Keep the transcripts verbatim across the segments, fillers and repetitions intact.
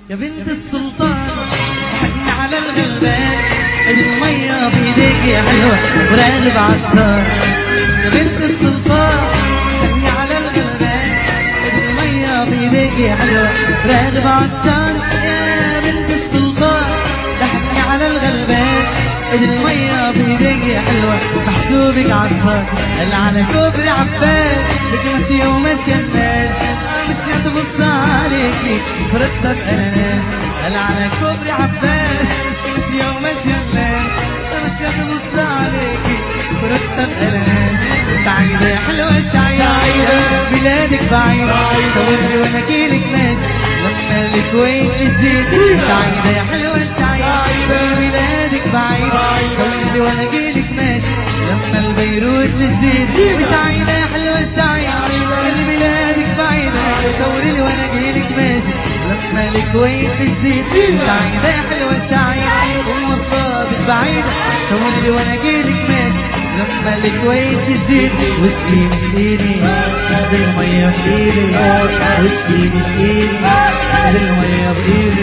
يا بنت السلطان حن على الغلبان المية بيديك يا حلوة وراقب عالصار. يا بنت السلطان حن على الغلبان المية بيديك يا حلوة وراقب عالصار. يا بنت السلطان حن على الغلبان المية بيديك يا حلوة محسوبك عالصار. قال على كوبري عباس لك ماشية وماشية الناس مش هتبص عليكي فرصتك أناناس. قال على كوبري عباس ماشية وماشية الناس مش هتبص عليكي فرصتك أناناس. سعيدة يا حلوة سعيدة بلادك بعيدة صوري وانا جيلك ماشي لما الكويت تزيد. سعيدة يا حلوة سعيدة بلادك بعيدة صوري وانا جيلك ماشي لما البيروت تزيد. سعيدة يا حلوة سعيدة بلادك بعيدة صوري وانا جيلك ماشي لما الكويت تزيد. سعيدة يا حلوة سعيدة ومواصلاتك بعيدة صوري وانا جيلك ماشي لما الكويت تزيد. وسقيني سقيني زي المية بإيدي وسقيني سقيني زي المية بإيدي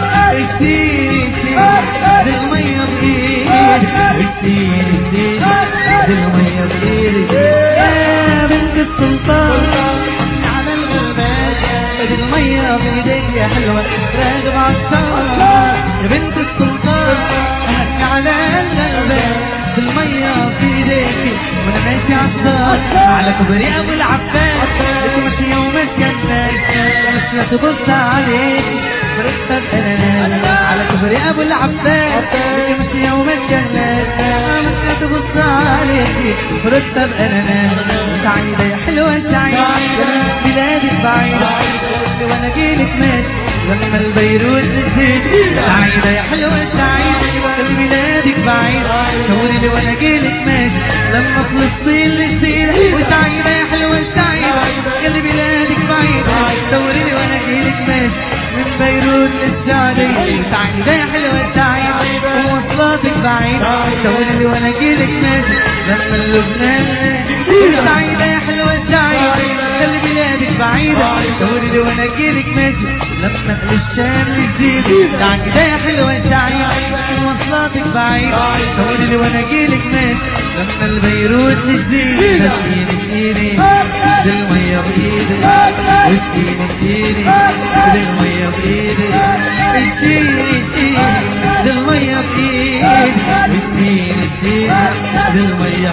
سقيني سقيني زي المية بإيدي سقيني سقيني زي المية بإيدي. يا بنت السلطان على الغلبان المية بإيديك يا حلوة راقب عالصار. يا بنت السلطان على الغلبان المية في ايديكي وانا ماشي عالصار. على كوبري ابو العباس لك ماشية وماشية الناس مش هتبص عليكي فرصتك أناناس. على كوبري ابو العباس لك ماشية وماشية الناس مش هتبص عليكي فرصتك أناناس. سعيدة يا حلوة سعيدة بلادك بعيدة وانا جيلك ماشي لما البيروت تزيد. سعيدة يا حلوة سعيدة بلادك بعيدة صوري لي وانا جيلك ماشي لما فلسطين تزيد. وسعيدة يا حلوة سعيدة يلي بلادك بعيدة صوري لي وانا جيلك ماشي من بيروت للسعودية. سعيدة يا حلوة سعيدة ومواصلاتك بعيدة صوري لي وانا جيلك ماشي لما لبنان. سعيدة يا حلوة سعيدة يلي بلادك بعيدة صوري لي وانا جيلك ماشي لما الشام تزيد. سعيدة يا حلوة سعيدة ومواصلاتك بعيدة صوري لي وانا جيلك ماشي لما البيروت تزيد. سقيني سقيني زي المية بإيدي وسقيني سقيني زي المية بإيدي سقيني سقيني زي المية بإيدي وسقيني سقيني زي المية.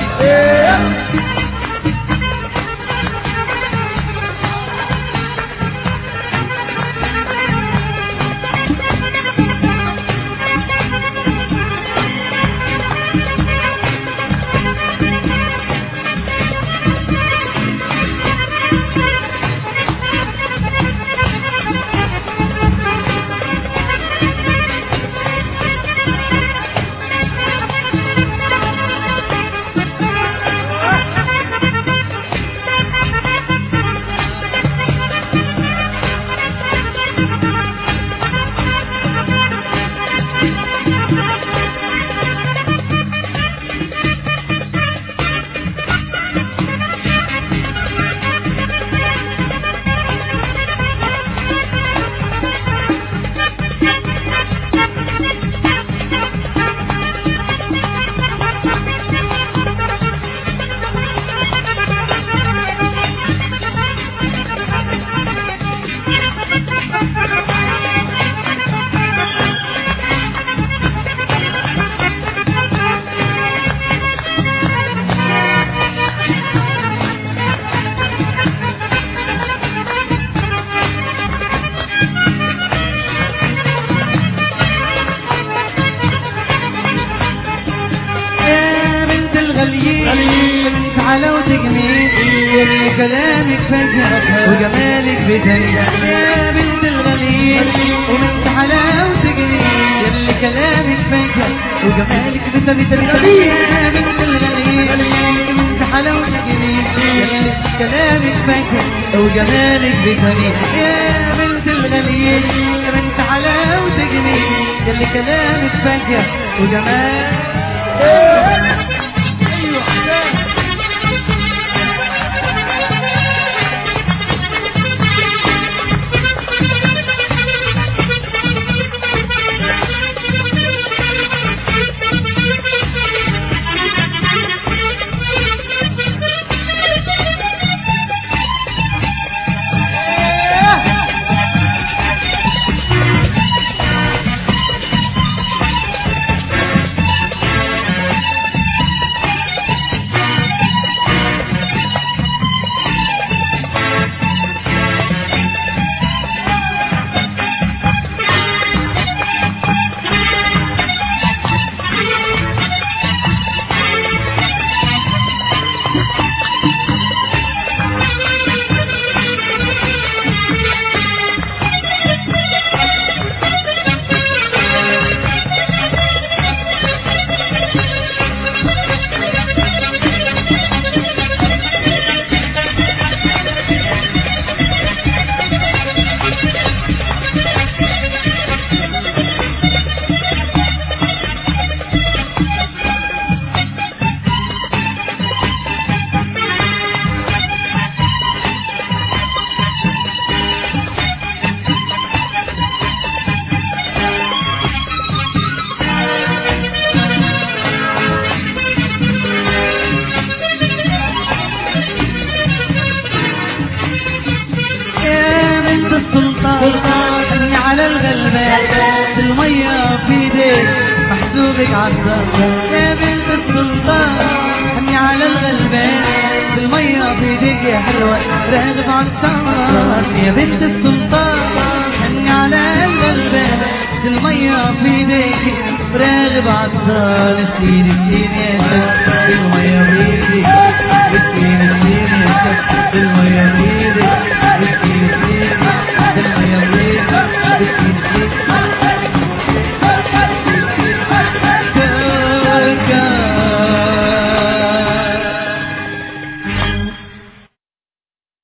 كلامك فجأة وجمالك بدني يا بنت الغليل ومن حلاوتك يلي كلامك فجأة وجمالك بدني يا بنت الغليل ومن حلاوتك يلي كلامك فجأة وجمالك بدني يا بنت الغليل ومن حلاوتك يلي كلامك فجأة وجمالك. الغلبان المية في ايديك محسوبك عالصار يا بنت السلطان حني على الغلبان المية في ايديك يا حلوة راغب عالصار يا بنت السلطان حني على الغلبان المية في ايديك راغب عالصار اديني اديني يا شب المية في ايديك اديني اديني يا شب المية في ايديك اديني اديني المية في ايديك اديني اديني